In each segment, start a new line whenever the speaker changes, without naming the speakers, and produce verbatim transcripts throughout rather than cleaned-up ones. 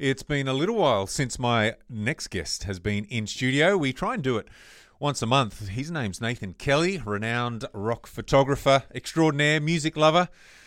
It's been a little while since my next guest has been in studio. We try and do it once a month. His name's Nathan Kelly, renowned rock photographer extraordinaire, music lover.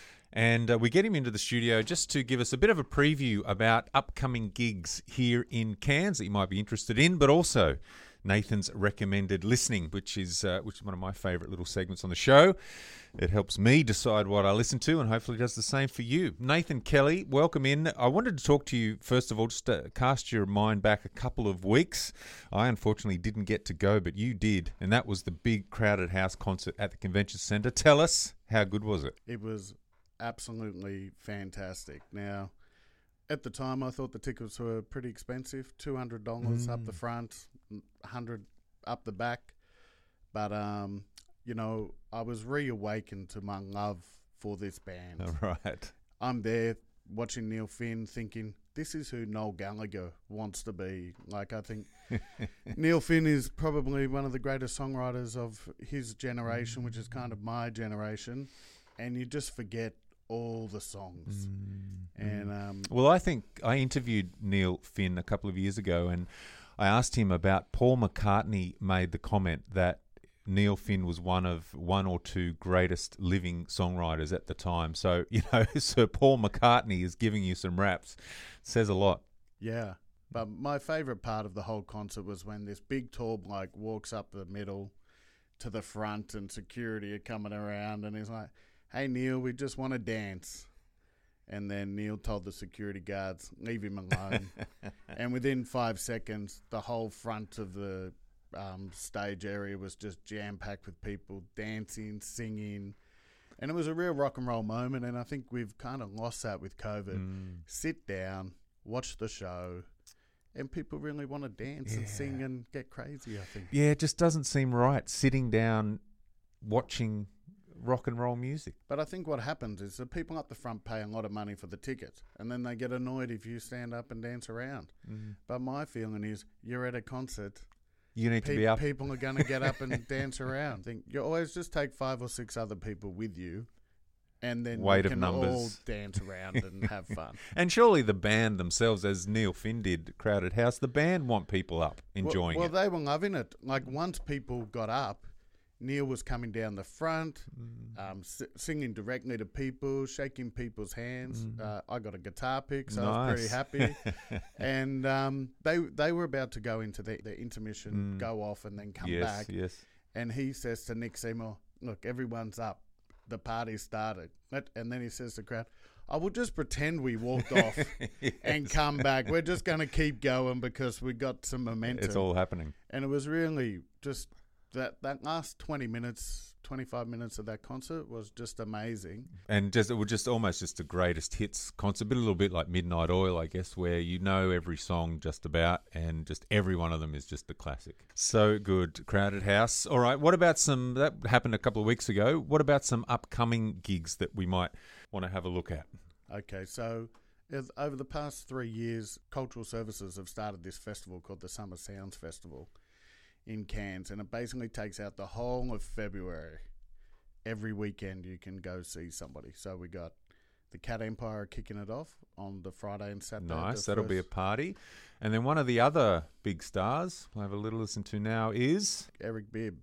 And uh, we get him into the studio just to give us a bit of a preview about upcoming gigs here in Cairns that you might be interested in, but also Nathan's recommended listening, which is uh, which is one of my favourite little segments on the show. It helps me decide what I listen to, and hopefully does the same for you. Nathan Kelly, welcome in. I wanted to talk to you, first of all, just to cast your mind back a couple of weeks. I unfortunately didn't get to go, but you did, and that was the big Crowded House concert at the Convention Centre. Tell us, how good was it?
It was absolutely fantastic. Now, at the time, I thought the tickets were pretty expensive, two hundred dollars mm. up the front, one hundred dollars up the back. But, um, you know, I was reawakened to my love for this band.
All right.
I'm there watching Neil Finn thinking, this is who Noel Gallagher wants to be. Like, I think Neil Finn is probably one of the greatest songwriters of his generation, which is kind of my generation. And you just forget all the songs. Mm, and um,
well, I think I interviewed Neil Finn a couple of years ago, and I asked him about Paul McCartney made the comment that Neil Finn was one of one or two greatest living songwriters at the time. So, you know, Sir Paul McCartney is giving you some raps. Says a lot.
Yeah. But my favourite part of the whole concert was when this big tall bloke walks up the middle to the front and security are coming around and he's like, hey, Neil, we just want to dance. And then Neil told the security guards, leave him alone. And within five seconds, the whole front of the um, stage area was just jam-packed with people dancing, singing. And it was a real rock and roll moment, and I think we've kind of lost that with COVID. Mm. Sit down, watch the show, and people really want to dance yeah. and sing and get crazy, I think.
Yeah, it just doesn't seem right, sitting down, watching rock and roll music.
But I think what happens is the people up the front pay a lot of money for the ticket, and then they get annoyed if you stand up and dance around. Mm. But my feeling is you're at a concert.
You need
pe-
to be up.
People are going to get up and dance around. I think you always just take five or six other people with you, and then
Weight
you
of
can
numbers.
all dance around and have fun.
And surely the band themselves, as Neil Finn did, Crowded House, the band want people up, enjoying
well,
it.
Well, they were loving it. Like, once people got up, Neil was coming down the front, mm. um, s- singing directly to people, shaking people's hands. Mm. Uh, I got a guitar pick, so nice. I was pretty happy. And um, they they were about to go into their, their intermission, mm. go off, and then come
yes,
back.
Yes.
And he says to Nick Seymour, look, everyone's up. The party started. And then he says to the crowd, I will just pretend we walked off yes. and come back. We're just going to keep going because we got some momentum.
It's all happening.
And it was really just... That that last twenty minutes, twenty-five minutes of that concert was just amazing.
And just it was just almost just the greatest hits concert, but a little bit like Midnight Oil, I guess, where you know every song just about, and just every one of them is just a classic. So good. Crowded House. All right, what about some, that happened a couple of weeks ago, what about some upcoming gigs that we might want to have a look at?
Okay, so as, over the past three years, Cultural Services have started this festival called the Summer Sounds Festival in Cairns, and it basically takes out the whole of February. Every weekend you can go see somebody. So we got the Cat Empire kicking it off on the Friday and Saturday.
Nice, that'll first. be a party. And then one of the other big stars we'll have a little listen to now is...
Eric Bibb.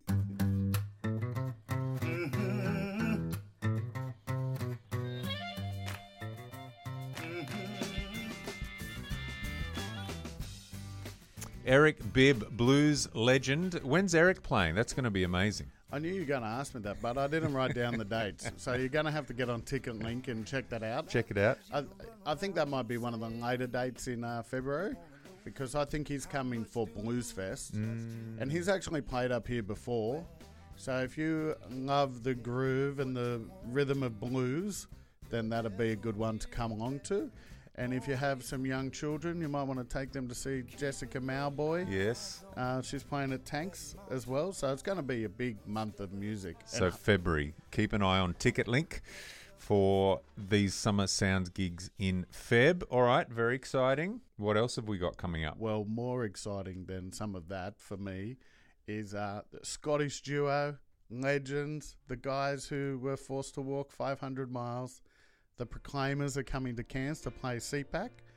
Eric Bibb, blues legend. When's Eric playing? That's going to be amazing.
I knew you were going to ask me that, but I didn't write down the dates. So you're going to have to get on Ticket Link and check that out.
Check it out.
I, I think that might be one of the later dates in uh, February, because I think he's coming for Blues Fest. Mm. And he's actually played up here before. So if you love the groove and the rhythm of blues, then that'll be a good one to come along to. And if you have some young children, you might want to take them to see Jessica Mauboy.
Yes.
Uh, she's playing at Tanks as well. So it's going to be a big month of music.
So and February. Keep an eye on Ticket Link for these Summer Sounds gigs in Feb. All right, very exciting. What else have we got coming up?
Well, more exciting than some of that for me is uh, the Scottish duo, legends, the guys who were forced to walk five hundred miles. The Proclaimers are coming to Cairns to play C PAC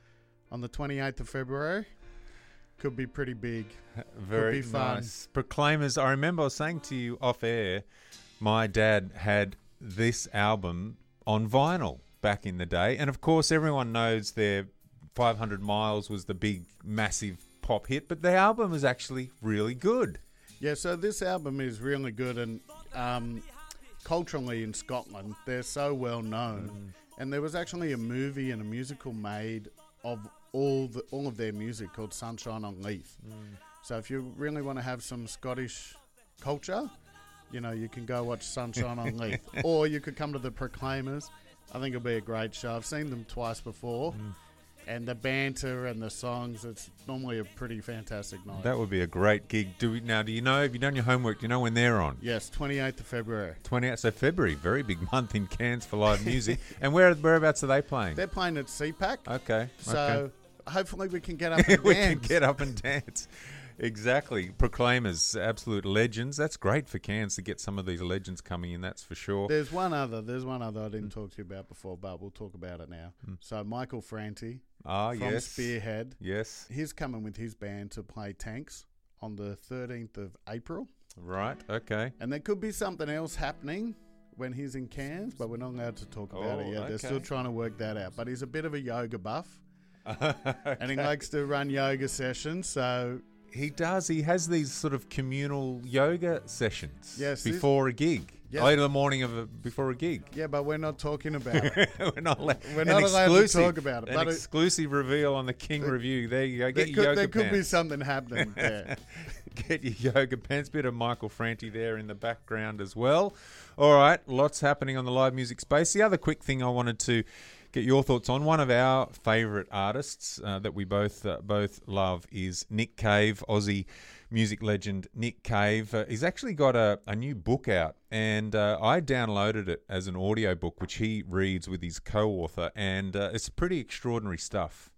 on the twenty-eighth of February. Could be pretty big.
Very
Could be fun.
nice. Proclaimers. I remember I was saying to you off air, my dad had this album on vinyl back in the day. And of course, everyone knows their five hundred miles was the big, massive pop hit, but the album was actually really good.
Yeah, so this album is really good, and um, culturally in Scotland, they're so well known. Mm. And there was actually a movie and a musical made of all the, all of their music called Sunshine on Leith. Mm. So if you really want to have some Scottish culture, you know, you can go watch Sunshine on Leith. Or you could come to the Proclaimers. I think it'll be a great show. I've seen them twice before. Mm. And the banter and the songs, it's normally a pretty fantastic night.
That would be a great gig. Do we, now, do you know, have you done your homework, do you know when they're on?
Yes, twenty-eighth of February.
twenty-eighth, so February, very big month in Cairns for live music. And where whereabouts are they playing?
They're playing at C PAC.
Okay.
So
okay.
hopefully we can get up and
we
dance.
can get up and dance. Exactly. Proclaimers, absolute legends. That's great for Cairns to get some of these legends coming in, that's for sure.
There's one other. There's one other I didn't talk to you about before, but we'll talk about it now. Mm. So Michael Franti
ah,
from
yes.
Spearhead.
Yes.
He's coming with his band to play Tanks on the thirteenth of April.
Right, okay.
And there could be something else happening when he's in Cairns, but we're not allowed to talk about
oh,
it yet.
okay.
They're still trying to work that out. But he's a bit of a yoga buff.
okay.
And he likes to run yoga sessions, so...
He does. He has these sort of communal yoga sessions
yes,
before a gig.
Yes.
Later the morning of a, before a gig.
Yeah, but we're not talking about it.
we're not, la-
we're not allowed to talk about it.
An
but
exclusive it, reveal on the King
there,
Review. There you go. Get
there
your
could,
yoga
there
pants.
could be something happening there.
Get your yoga pants. Bit of Michael Franti there in the background as well. All right, lots happening on the live music space. The other quick thing I wanted to get your thoughts on, one of our favourite artists uh, that we both uh, both love is Nick Cave, Aussie music legend Nick Cave. Uh, he's actually got a, a new book out, and uh, I downloaded it as an audio book, which he reads with his co-author, and uh, it's pretty extraordinary stuff.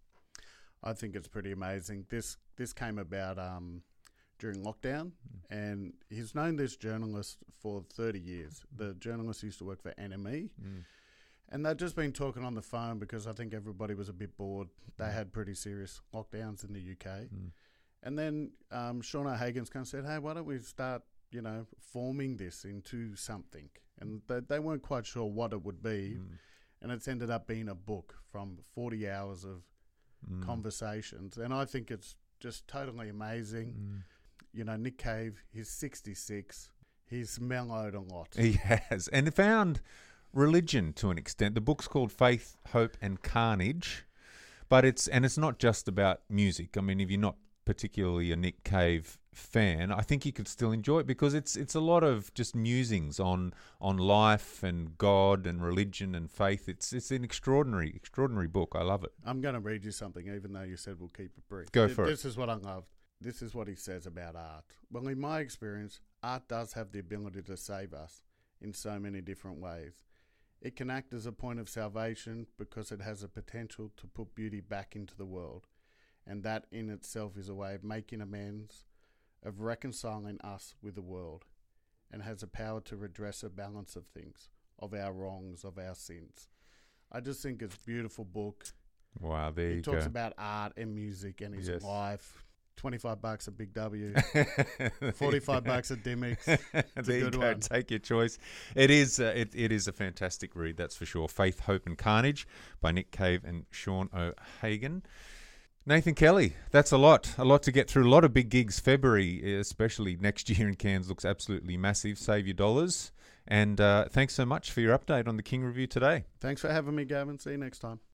I think it's pretty amazing. This this came about um, during lockdown, and he's known this journalist for thirty years. The journalist used to work for N M E. Mm. And they've just been talking on the phone because I think everybody was a bit bored. They had pretty serious lockdowns in the U K. Mm. And then um, Sean O'Hagan's kind of said, hey, why don't we start, you know, forming this into something? And they, they weren't quite sure what it would be. Mm. And it's ended up being a book from forty hours of mm. conversations. And I think it's just totally amazing. Mm. You know, Nick Cave, he's sixty-six. He's mellowed a lot.
He has. And found religion to an extent. The book's called Faith, Hope and Carnage. But it's, and it's not just about music. I mean, if you're not particularly a Nick Cave fan, I think you could still enjoy it because it's it's a lot of just musings on on life and God and religion and faith. It's it's an extraordinary extraordinary book. I love it.
I'm going to read you something, even though you said we'll keep it brief.
Go
Th-
for
this
it.
This is what I love. This is what he says about art. Well, in my experience, art does have the ability to save us in so many different ways. It can act as a point of salvation because it has a potential to put beauty back into the world. And that in itself is a way of making amends, of reconciling us with the world, and has a power to redress a balance of things, of our wrongs, of our sins. I just think it's a beautiful book.
Wow, there
he
you go.
He talks about art and music and his
yes.
life. twenty-five bucks at Big W, forty-five bucks at Dimmicks. It's
there
a
you
good
go.
one.
Take your choice. It is uh, it, it is a fantastic read, that's for sure. Faith, Hope and Carnage by Nick Cave and Sean O'Hagan. Nathan Kelly, that's a lot. A lot to get through. A lot of big gigs. February, especially next year in Cairns, looks absolutely massive. Save your dollars. And uh, thanks so much for your update on the King Review today.
Thanks for having me, Gavin. See you next time.